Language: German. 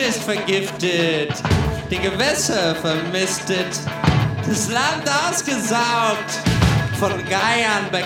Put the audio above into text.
ist vergiftet, die Gewässer vermistet, das Land ausgesaugt, von Geiern